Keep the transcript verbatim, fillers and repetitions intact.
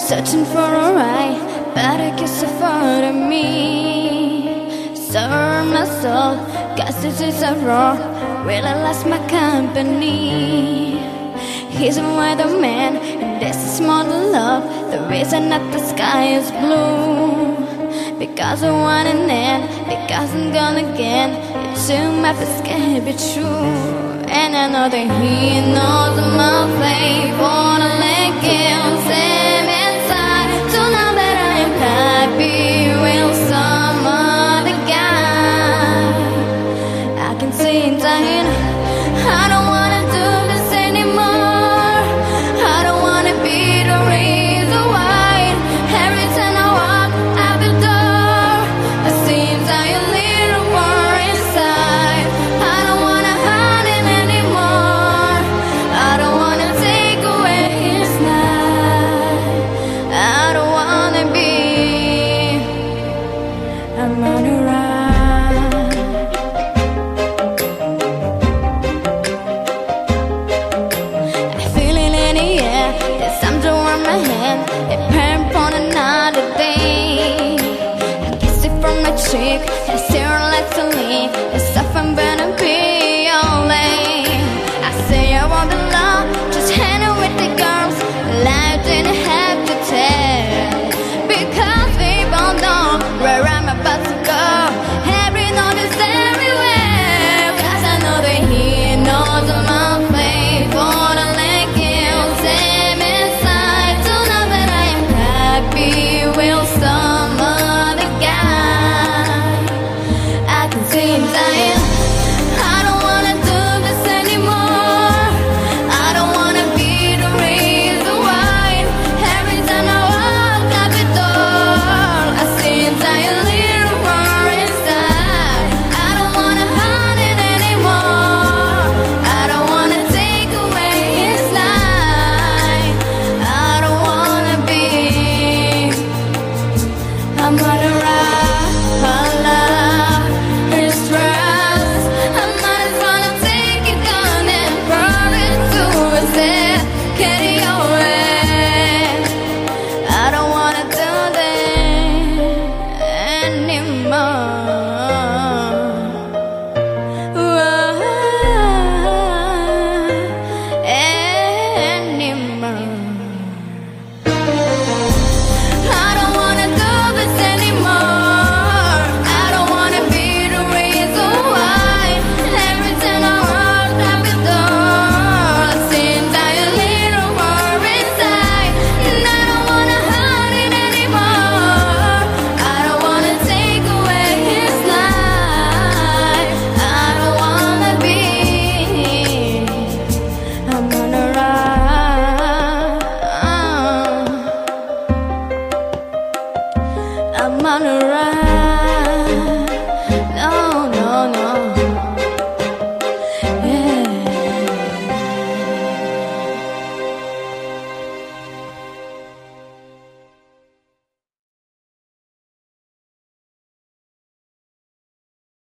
searching for a right, but I guess I found me. Serve my soul, guess this is a wrong. Really lost my company. He's a weatherman, and this is more than love. The reason that the sky is blue, because I want an end, because I'm gone again. It too much this can't be true. And I know that he knows my fate. Wanna let kills him inside, to know that I am happy with some other guy. I can see it dying. I don't wanna do this anymore. I don't wanna be the reason why every time I walk out the door, I seem die a little more inside. I don't wanna hide him anymore. I don't wanna take away his life. I don't wanna be. I'm on a ride. There's something on my hand, it burn for another day. I kiss it from my cheek, and stare like to leave.